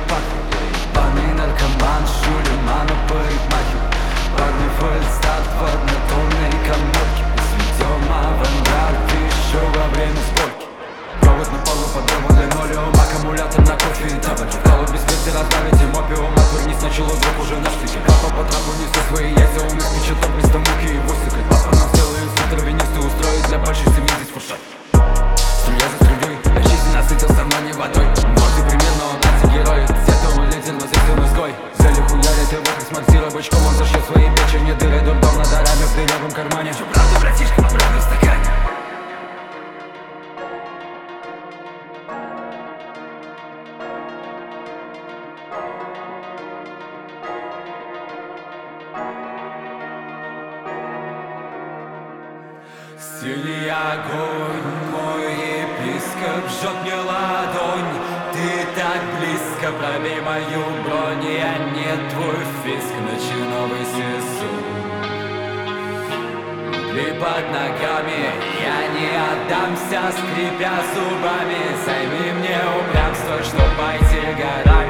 пахнет. Парни наркоман, шулемана, парикмахер. Парни фальстарт в однотонной коморке. Светем авангард еще во время сборки. Провод на полу под древом линолеум, аккумулятор на кофе и табаке. Колод без специи разбавить им опиум, отвернись на чело, друг уже на штыке. Папа по трапу несет свои яйца, он испечет там вместо муки и высыпет. Папа нам сделает супер винистый, устроит для большой семьи здесь фуршет. Струя за струей, я жизнь насытился, но не водой. Морды примерно, он антигерой. Где-то он лидер, но здесь он изгой. Зали хуярит его, как смарсира бычком. Он зашьет свои печени, дыры дурдом над орами в дырявом кармане. Всё правда, братишка, но правда в стакане. Синий огонь, мой епископ жжет мне ладонь. Ты так близко, пробей мою бронь. Я не твой фиск, ночи новый сису. Угли под ногами, я не отдамся, скрипя зубами. Займи мне упрямство, что пойти горами.